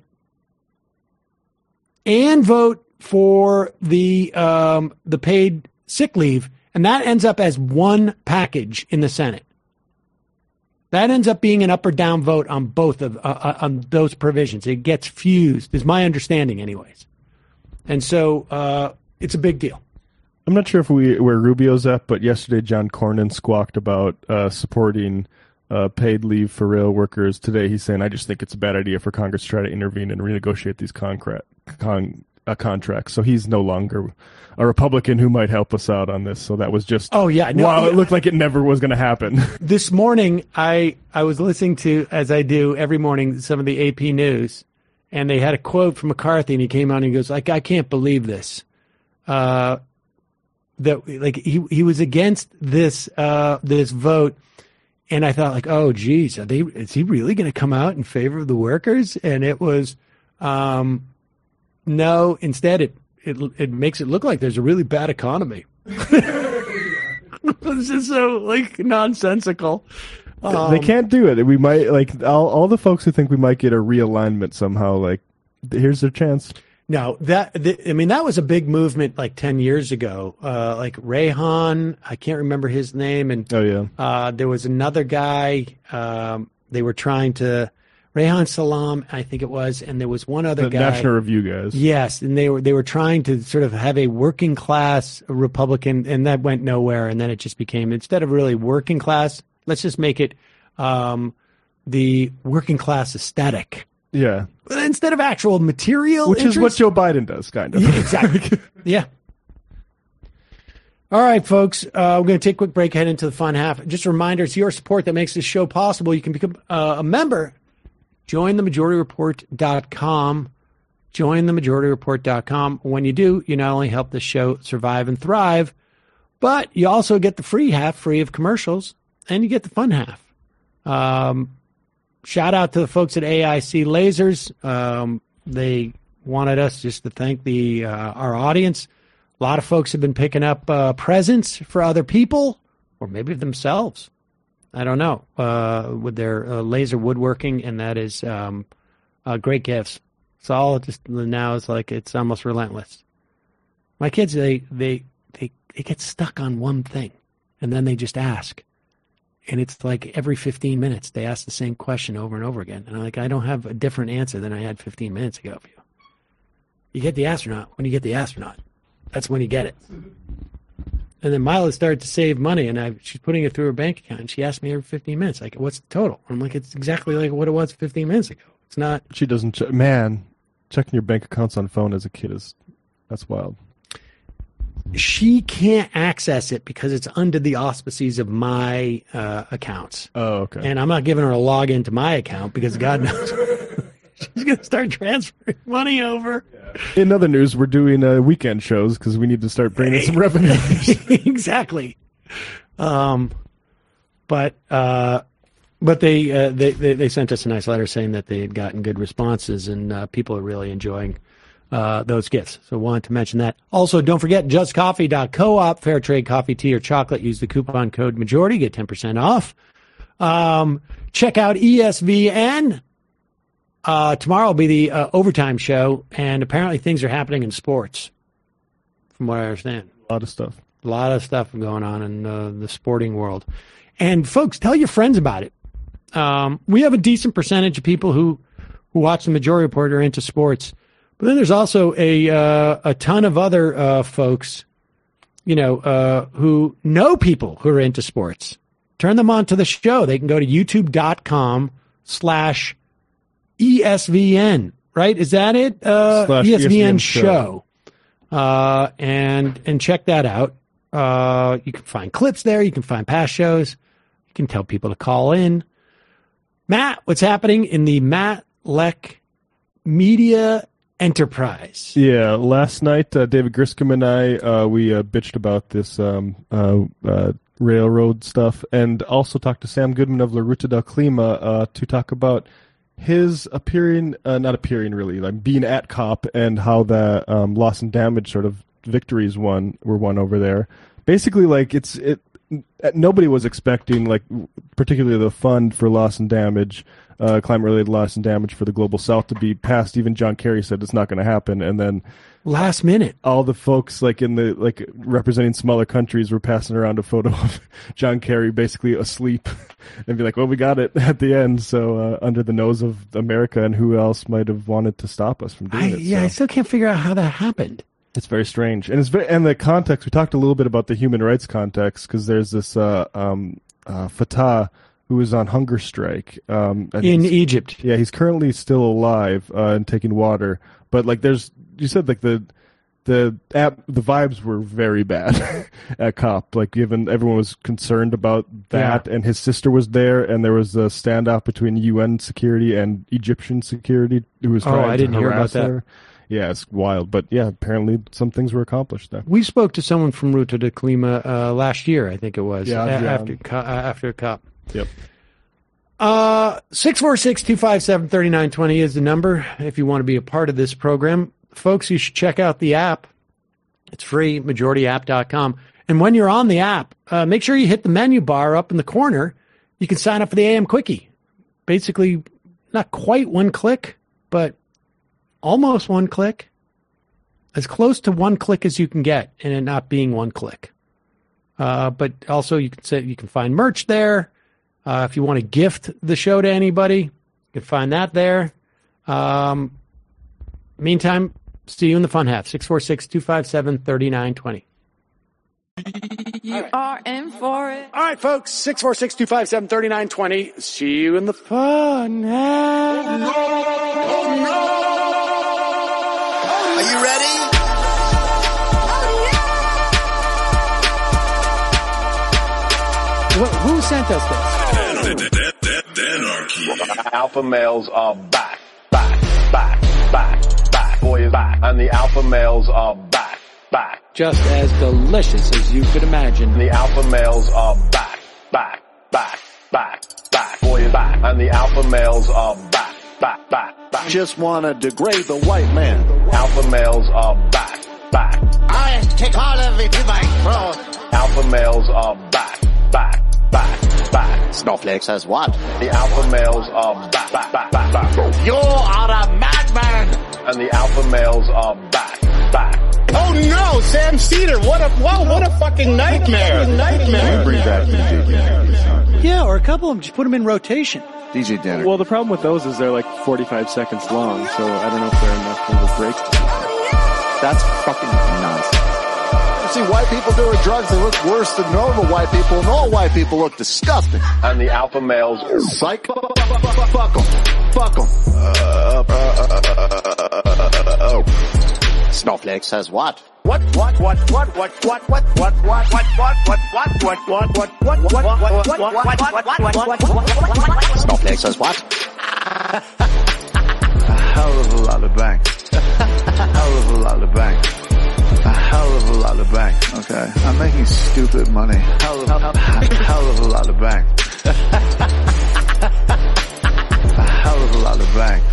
and vote for the paid sick leave, and that ends up as one package in the Senate. That ends up being an up or down vote on both of on those provisions. It gets fused, is my understanding, anyways. And so it's a big deal. I'm not sure if where Rubio's at, but yesterday John Cornyn squawked about supporting paid leave for rail workers. Today he's saying, I just think it's a bad idea for Congress to try to intervene and renegotiate these contracts. So he's no longer a Republican who might help us out on this. So that was just, it looked like it never was going to happen. This morning, I was listening to, as I do every morning, some of the AP News, and they had a quote from McCarthy, and he came on and he goes, I can't believe this. That he was against this vote. And I thought, oh, geez, is he really going to come out in favor of the workers? And it was, no, instead it makes it look like there's a really bad economy. It's just so nonsensical. They can't do it. We might all the folks who think we might get a realignment somehow. Here's their chance. No, that was a big movement 10 years ago. Rayhan, I can't remember his name, and there was another guy. They were trying to. Rayhan Salam, I think it was, and there was one other guy. The National Review guys. Yes, and they were trying to sort of have a working class Republican, and that went nowhere. And then it just became, instead of really working class, let's just make it the working class aesthetic. Yeah. Instead of actual material Which interest. is what Joe Biden does, kind of. Yeah, exactly. Yeah. All right, folks, we're going to take a quick break, head into the fun half. Just a reminder, it's your support that makes this show possible. You can become a member. JoinTheMajorityReport.com. JoinTheMajorityReport.com. When you do, you not only help the show survive and thrive, but you also get the free half, free of commercials, and you get the fun half. Shout out to the folks at AIC Lasers. They wanted us just to thank our audience. A lot of folks have been picking up presents for other people or maybe themselves. I don't know. With their laser woodworking, and that is great gifts. It's all just now. It's like it's almost relentless. My kids, they get stuck on one thing, and then they just ask. And it's like every 15 minutes they ask the same question over and over again. And I'm like, I don't have a different answer than I had 15 minutes ago for you. You get the astronaut when you get the astronaut. That's when you get it. And then Mila started to save money, and she's putting it through her bank account. And she asked me every 15 minutes, like, what's the total? I'm like, it's exactly like what it was 15 minutes ago. It's not. She doesn't. Checking your bank accounts on phone as a kid that's wild. She can't access it because it's under the auspices of my accounts. Oh, okay. And I'm not giving her a login to my account because God knows she's going to start transferring money over. In other news, we're doing weekend shows because we need to start bringing in some revenue. Exactly. But they sent us a nice letter saying that they had gotten good responses, and people are really enjoying those gifts. So wanted to mention that. Also, don't forget justcoffee.coop, fair trade coffee, tea, or chocolate. Use the coupon code majority, get 10% off. Check out ESVN. Tomorrow will be the overtime show, and apparently things are happening in sports, from what I understand. A lot of stuff. A lot of stuff going on in the sporting world. And folks, tell your friends about it. We have a decent percentage of people who watch the Majority Report are into sports. But then there's also a ton of other folks, who know people who are into sports. Turn them on to the show. They can go to youtube.com/ESVN, right? Is that it? ESVN show. And check that out. You can find clips there. You can find past shows. You can tell people to call in. Matt, what's happening in the Matt Leck Media Enterprise? Yeah, last night, David Griscom and I, we bitched about this railroad stuff, and also talked to Sam Goodman of La Ruta del Clima to talk about his being at COP and how the loss and damage sort of victories were won over there. Basically, like nobody was expecting, like, particularly the fund for loss and damage, climate-related loss and damage for the Global South to be passed. Even John Kerry said it's not going to happen, and then last minute, all the folks representing smaller countries were passing around a photo of John Kerry basically asleep, and be like, "Well, we got it at the end." So under the nose of America, and who else might have wanted to stop us from doing it? Yeah, so. I still can't figure out how that happened. It's very strange, and and the context. We talked a little bit about the human rights context because there's this Fatah who is on hunger strike in Egypt. Yeah, he's currently still alive and taking water. But you said the vibes were very bad at COP. Like, given everyone was concerned about that, and his sister was there, and there was a standoff between UN security and Egyptian security who was trying to harass her. Yeah, it's wild. But yeah, apparently some things were accomplished there. We spoke to someone from Ruta del Clima last year, I think it was, after COP. Yep. 646-257-3920 is the number if you want to be a part of this program. Folks, you should check out the app. It's free, majorityapp.com. And when you're on the app, make sure you hit the menu bar up in the corner. You can sign up for the AM Quickie. Basically, not quite one click, but almost one click. As close to one click as you can get, and it not being one click. But also you can find merch there. If you want to gift the show to anybody, you can find that there. Meantime, see you in the fun half. 646-257-3920. You are in for it. All right, folks. 646-257-3920. See you in the fun half. Oh, no. Are you ready? Who sent us this? Alpha males are back. Boy is back. And the alpha males are back. Just as delicious as you could imagine. The alpha males are back. Boy is back. And the alpha males are back. Just wanna degrade the white man. Alpha males are back. I take all of it to my throat. Alpha males are back. back, back, back. Snowflake says what? The alpha males are back, back, back, back, back. You are a madman! And the alpha males are back, back. Oh no, Sam Cedar, what a fucking nightmare. Bring back the DJ. Yeah, or a couple of them, just put them in rotation. DJ Denner. Well, the problem with those is they're like 45 seconds long, so I don't know if they're enough of a break. That's fucking nonsense. You see white people doing drugs, they look worse than normal white people, and all white people look disgusting. And the alpha males, psych, fuck them. Snowflake says what? Snowflake says what? A hell of a lot of bank. A hell of a lot of bank. A hell of a lot of bank. Okay, I'm making stupid money. Hell of a lot of bank. A hell of a lot of bank.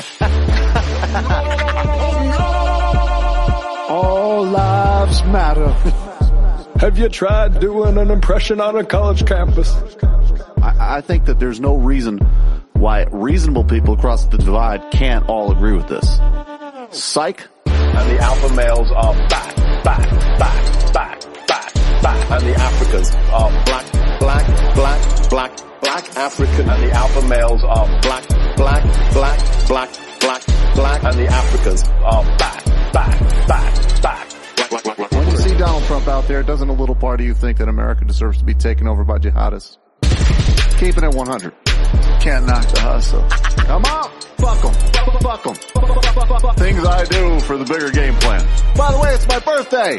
All lives matter. Have you tried doing an impression on a college campus? I think that there's no reason why reasonable people across the divide can't all agree with this. Psych. And the alpha males are back, back, back, back, back, back. And the Africans are black, black, black, black, black African. And the alpha males are black, black, black, black, black, black. And the Africans are back, back, back, back. When you see Donald Trump out there, doesn't a little part of you think that America deserves to be taken over by jihadists? Keeping it 100. Can't knock the hustle. Come on, fuck 'em. Things I do for the bigger game plan. By the way, it's my birthday.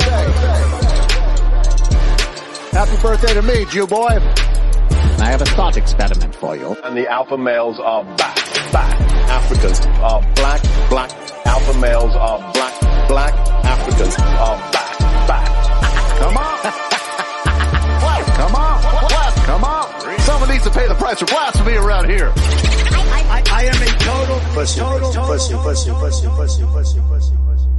Happy birthday to me, Jew boy. I have a thought experiment for you. And the alpha males are back, back. Africans are black, black. Alpha males are black, black. Africans are back, back. Come on. Come on. Come on. Someone needs to pay the price for blasphemy around here. I am a total pussy.